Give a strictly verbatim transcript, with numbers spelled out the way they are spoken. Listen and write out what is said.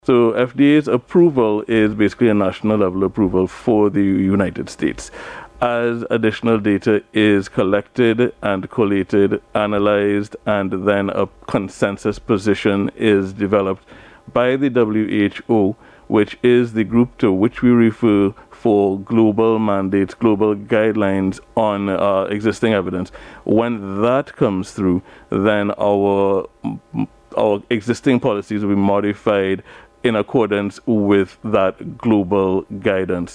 So F D A's approval is basically a national level approval for the United States. As additional data is collected and collated, analyzed, and then a consensus position is developed by the W H O, which is the group to which we refer for global mandates, global guidelines on uh, existing evidence. When that comes through, then our, our existing policies will be modified in accordance with that global guidance.